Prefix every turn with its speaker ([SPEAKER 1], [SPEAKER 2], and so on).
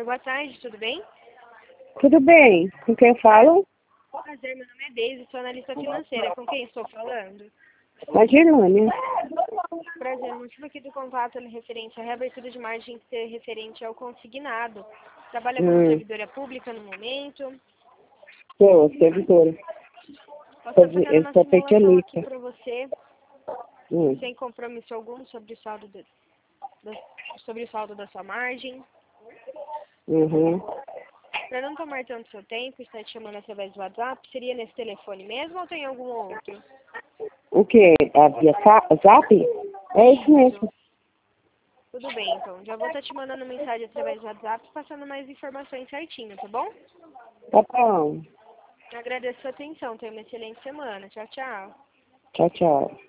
[SPEAKER 1] boa tarde, tudo bem?
[SPEAKER 2] Tudo bem. Com quem eu falo?
[SPEAKER 1] Prazer, meu nome é Deise, sou analista financeira. Com quem estou falando?
[SPEAKER 2] A Gerlânia.
[SPEAKER 1] Prazer, o motivo aqui do contato é referente à reabertura de margem referente ao consignado. Trabalha como servidora pública no momento.
[SPEAKER 2] Sou servidora.
[SPEAKER 1] Posso estar fazendo
[SPEAKER 2] Eu
[SPEAKER 1] uma
[SPEAKER 2] sou
[SPEAKER 1] simulação aqui
[SPEAKER 2] pequenita.
[SPEAKER 1] para você, sem compromisso algum, sobre o saldo, sobre o saldo da sua margem.
[SPEAKER 2] Uhum.
[SPEAKER 1] Para não tomar tanto seu tempo, estar te chamando através do WhatsApp, seria nesse telefone mesmo ou tem algum outro?
[SPEAKER 2] O quê? A via Zap? É isso mesmo.
[SPEAKER 1] Tudo bem, então. Já vou estar te mandando mensagem através do WhatsApp, passando mais informações certinho, tá bom?
[SPEAKER 2] Tá bom.
[SPEAKER 1] Agradeço a sua atenção. Tenha uma excelente semana. Tchau, tchau.
[SPEAKER 2] Tchau, tchau.